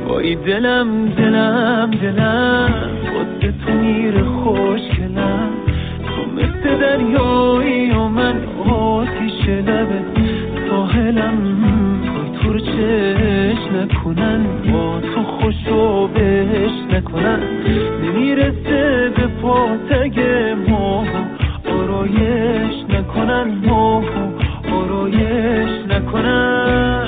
وای دلم دلم دلم واسه تو میره خوشگلم، تو مثل دریایی و من آتیش لبت ساحلم، وای تو رو چش نکنن با تو خوشو بهش نکنن، نمیرسه به پاتگ ماه آرایش نکنن، ماه آرایش نکنن.